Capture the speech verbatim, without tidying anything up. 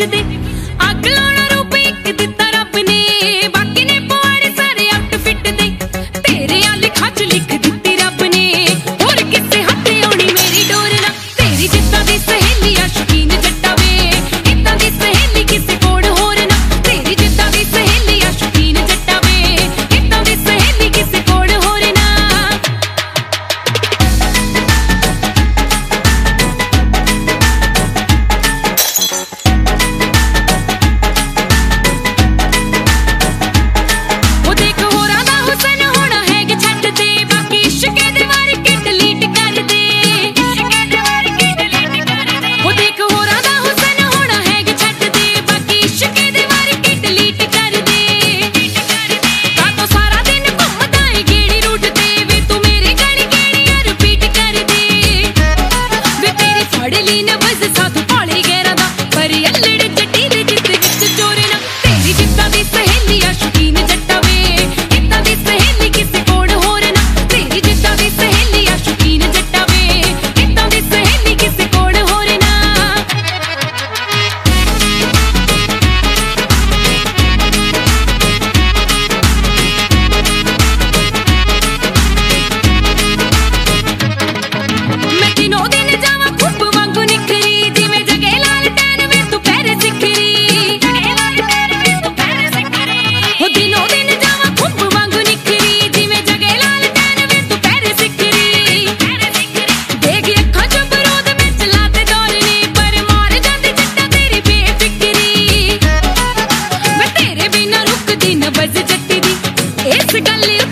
दे अग लाना रूप एक दिता रब ने बाकी ने पवाड़े सारे आउटफिट दे तेरे आले खच लिख दिती रब ने होर किसे हथे आउणी मेरी डोर ना तेरी जिद्दां दी सहेली आ शौकीन जट्टा वे इदां दी सहेली किसे कोल होर ना तेरी जिद्दां दी सहेली आ शौकीन जट्टा वे इदां दी सहेली किसे कोल होर ना इस गल